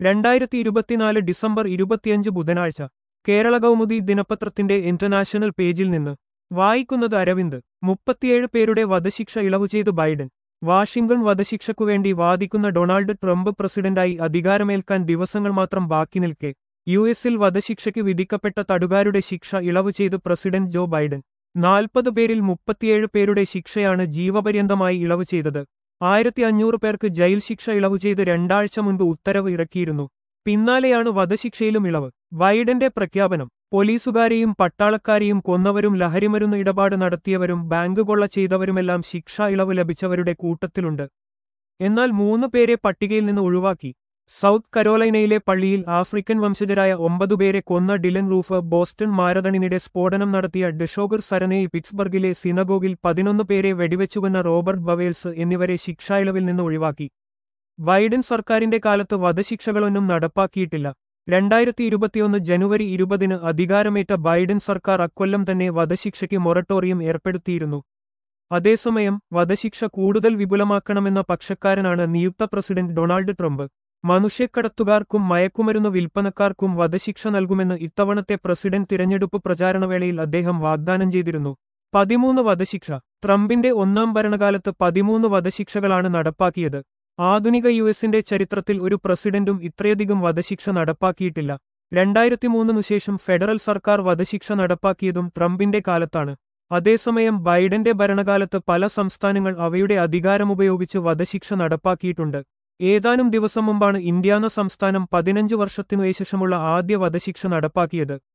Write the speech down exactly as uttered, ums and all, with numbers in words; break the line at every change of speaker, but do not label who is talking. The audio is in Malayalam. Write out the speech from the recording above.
രണ്ടായിരത്തി ഇരുപത്തിനാല് ഡിസംബർ ഇരുപത്തിയഞ്ച് ബുധനാഴ്ച കേരള കൗമുദി ദിനപത്രത്തിന്റെ ഇന്റർനാഷണൽ പേജിൽ നിന്ന് വായിക്കുന്നത് അരവിന്ദ്. മുപ്പത്തിയേഴ് പേരുടെ വധശിക്ഷ ഇളവു ചെയ്ത് ബൈഡൻ. വാഷിംഗ്ടൺ വധശിക്ഷയ്ക്കുവേണ്ടി വാദിക്കുന്ന ഡൊണാൾഡ് ട്രംപ് പ്രസിഡന്റായി അധികാരമേൽക്കാൻ ദിവസങ്ങൾ മാത്രം ബാക്കി നിൽക്കെ യു എസിൽ വധശിക്ഷയ്ക്ക് വിധിക്കപ്പെട്ട തടുകാരുടെ ശിക്ഷ ഇളവു ചെയ്ത് പ്രസിഡന്റ് ജോ ബൈഡൻ. നാൽപ്പത് പേരിൽ മുപ്പത്തിയേഴ് പേരുടെ ശിക്ഷയാണ് ജീവപര്യന്തമായി ഇളവ് ചെയ്തത്. ആയിരത്തി അഞ്ഞൂറ് പേർക്ക് ജയിൽ ശിക്ഷ ഇളവു ചെയ്ത് രണ്ടാഴ്ച മുൻപ് ഉത്തരവ് ഇറക്കിയിരുന്നു. പിന്നാലെയാണ് വധശിക്ഷയിലും ഇളവ്. ബൈഡന്റെ പ്രഖ്യാപനം. പോലീസുകാരെയും പട്ടാളക്കാരെയും കൊന്നവരും ലഹരിമരുന്ന് ഇടപാട് നടത്തിയവരും ബാങ്ക് കൊള്ള ചെയ്തവരുമെല്ലാം ശിക്ഷാ ഇളവ് ലഭിച്ചവരുടെ കൂട്ടത്തിലുണ്ട്. എന്നാൽ മൂന്ന് പേരെ പട്ടികയിൽ നിന്ന് ഒഴിവാക്കി. സൗത്ത് കരോലൈനയിലെ പള്ളിയിൽ ആഫ്രിക്കൻ വംശജരായ ഒമ്പതുപേരെ കൊന്ന ഡിലൻ റൂഫ്, ബോസ്റ്റൺ മാരത്തണിനിടെ സ്ഫോടനം നടത്തിയ ഡെഷോഗർ സരനെയ്, പിറ്റ്സ്ബർഗിലെ സിനഗോഗിൽ പതിനൊന്ന് പേരെ വെടിവെച്ചുകൊന്ന റോബർട്ട് ബവേൽസ് എന്നിവരെ ശിക്ഷാ ഇളവിൽ നിന്ന് ഒഴിവാക്കി. ബൈഡൻ സർക്കാരിന്റെ കാലത്ത് വധശിക്ഷകളൊന്നും നടപ്പാക്കിയിട്ടില്ല. രണ്ടായിരത്തി ഇരുപത്തിയൊന്ന് ജനുവരി ഇരുപതിന് അധികാരമേറ്റ ബൈഡൻ സർക്കാർ അക്കൊല്ലം തന്നെ വധശിക്ഷയ്ക്ക് മൊറട്ടോറിയം ഏർപ്പെടുത്തിയിരുന്നു. അതേസമയം വധശിക്ഷ കൂടുതൽ വിപുലമാക്കണമെന്ന പക്ഷക്കാരനാണ് നിയുക്ത പ്രസിഡന്റ് ഡൊണാൾഡ് ട്രംപ്. മനുഷ്യക്കടത്തുകാർക്കും മയക്കുമരുന്ന് വിൽപ്പനക്കാർക്കും വധശിക്ഷ നൽകുമെന്ന് ഇത്തവണത്തെ പ്രസിഡന്റ് തിരഞ്ഞെടുപ്പ് പ്രചാരണവേളയിൽ അദ്ദേഹം വാഗ്ദാനം ചെയ്തിരുന്നു. പതിമൂന്ന് വധശിക്ഷ. ട്രംപിന്റെ ഒന്നാം ഭരണകാലത്ത് പതിമൂന്ന് വധശിക്ഷകളാണ് നടപ്പാക്കിയത്. ആധുനിക യു എസിന്റെ ചരിത്രത്തിൽ ഒരു പ്രസിഡന്റും ഇത്രയധികം വധശിക്ഷ നടപ്പാക്കിയിട്ടില്ല. രണ്ടായിരത്തി മൂന്നിനു ശേഷം ഫെഡറൽ സർക്കാർ വധശിക്ഷ നടപ്പാക്കിയതും ട്രംപിന്റെ കാലത്താണ്. അതേസമയം ബൈഡന്റെ ഭരണകാലത്ത് പല സംസ്ഥാനങ്ങൾ അവയുടെ അധികാരമുപയോഗിച്ച് വധശിക്ഷ നടപ്പാക്കിയിട്ടുണ്ട്. ഏതാനും ദിവസം മുമ്പാണ് ഇൻഡ്യാന സംസ്ഥാനം പതിനഞ്ച് വർഷത്തിനുശേഷമുള്ള ആദ്യ വധശിക്ഷ നടപ്പാക്കിയത്.